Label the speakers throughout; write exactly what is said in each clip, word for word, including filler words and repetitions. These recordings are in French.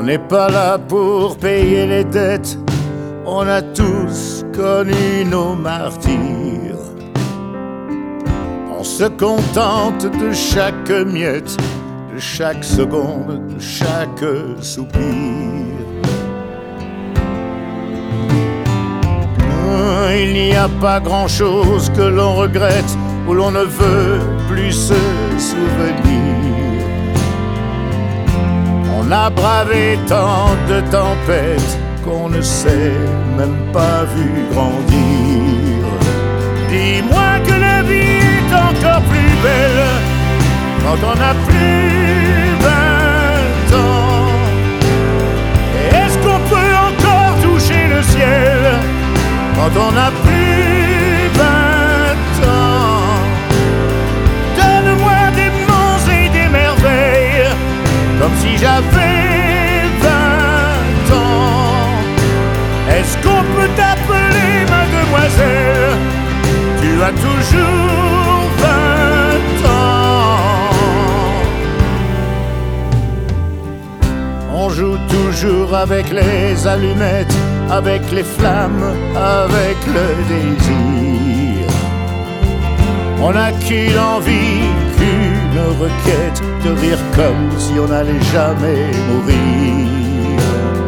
Speaker 1: n'est pas là pour payer les dettes, on a tous connu nos martyrs. On se contente de chaque miette, de chaque seconde, de chaque soupir. Il n'y a pas grand-chose que l'on regrette, où l'on ne veut plus se souvenir. On a bravé tant de tempêtes qu'on ne s'est même pas vu grandir. Dis-moi que la vie est encore plus belle quand on n'a plus vingt ans. Et est-ce qu'on peut encore toucher le ciel quand on n'a plus vingt ans? Donne-moi des monts et des merveilles, comme si j'avais vingt ans. Est-ce qu'on peut t'appeler mademoiselle? Tu as toujours vingt ans. On joue toujours avec les allumettes, avec les flammes, avec le désir. On n'a qu'une envie, qu'une requête, de rire comme si on n'allait jamais mourir.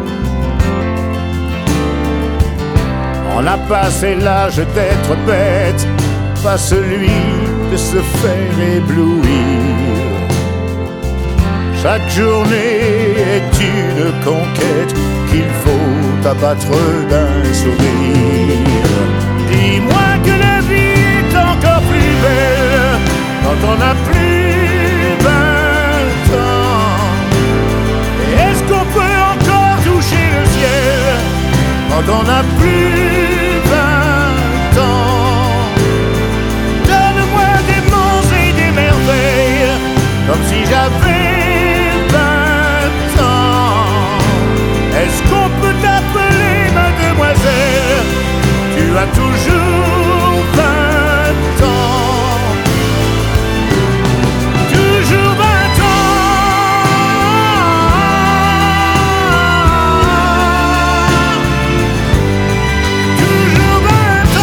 Speaker 1: On a passé l'âge d'être bête, pas celui de se faire éblouir. Chaque journée est une conquête qu'il faut abattre d'un sourire. Dis-moi que la vie est encore plus belle quand on n'a plus vingt ans. Et est-ce qu'on peut encore toucher le ciel quand on n'a plus vingt ans? Donne-moi des monts et des merveilles, comme si j'avais vingt ans. Est-ce qu'on peut t'appeler mademoiselle? Tu as toujours vingt ans. Toujours vingt ans. Toujours vingt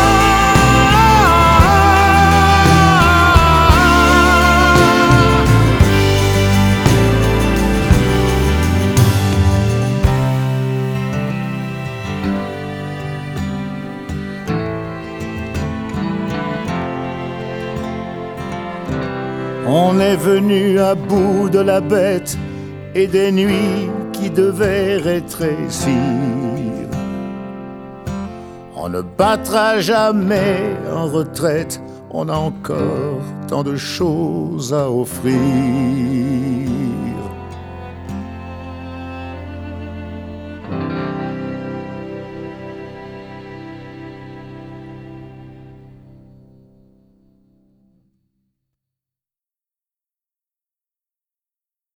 Speaker 1: On est venu à bout de la bête et des nuits qui devaient rétrécir. On ne battra jamais en retraite, on a encore tant de choses à offrir.